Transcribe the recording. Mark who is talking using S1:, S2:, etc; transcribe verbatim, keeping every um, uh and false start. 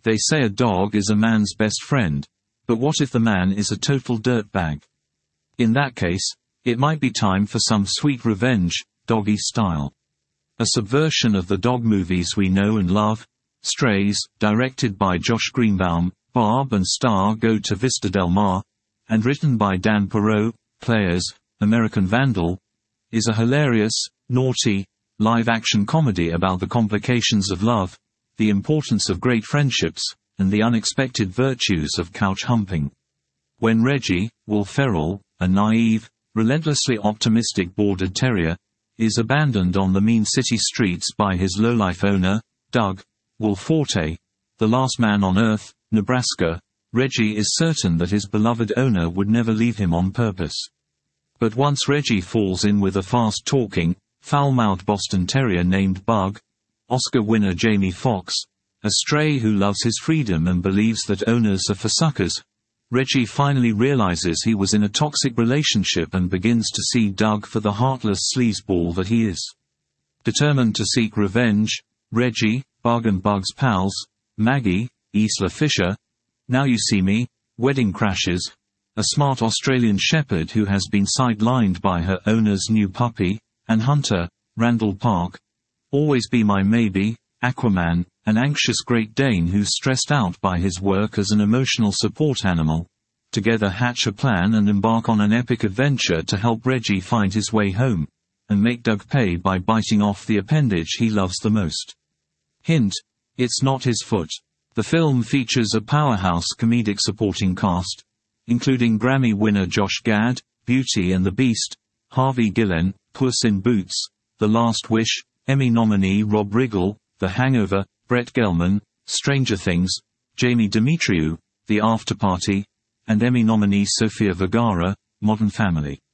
S1: They say a dog is a man's best friend, but what if the man is a total dirtbag? In that case, it might be time for some sweet revenge, doggy style. A subversion of the dog movies we know and love, Strays, directed by Josh Greenbaum, Barb and Star go to Vista Del Mar, and written by Dan Perot, Players, American Vandal, is a hilarious, naughty, live-action comedy about the complications of love, the importance of great friendships, and the unexpected virtues of couch humping. When Reggie, Will Ferrell, a naive, relentlessly optimistic border terrier, is abandoned on the mean city streets by his lowlife owner, Doug, Will Forte, the last man on Earth, Nebraska, Reggie is certain that his beloved owner would never leave him on purpose. But once Reggie falls in with a fast-talking, foul-mouthed Boston Terrier named Bug, Oscar winner Jamie Foxx, a stray who loves his freedom and believes that owners are for suckers, Reggie finally realizes he was in a toxic relationship and begins to see Doug for the heartless sleazeball that he is. Determined to seek revenge, Reggie, Bug and Bug's pals, Maggie, Isla Fisher, Now You See Me, Wedding Crashes, a smart Australian shepherd who has been sidelined by her owner's new puppy, and Hunter, Randall Park, Always Be My Maybe, Aquaman, an anxious Great Dane who's stressed out by his work as an emotional support animal, together hatch a plan and embark on an epic adventure to help Reggie find his way home, and make Doug pay by biting off the appendage he loves the most. Hint: it's not his foot. The film features a powerhouse comedic supporting cast, including Grammy winner Josh Gad, Beauty and the Beast, Harvey Guillen, Puss in Boots, The Last Wish, Emmy nominee Rob Riggle, The Hangover, Brett Gelman, Stranger Things, Jamie Demetriou, The Afterparty, and Emmy nominee Sofia Vergara, Modern Family.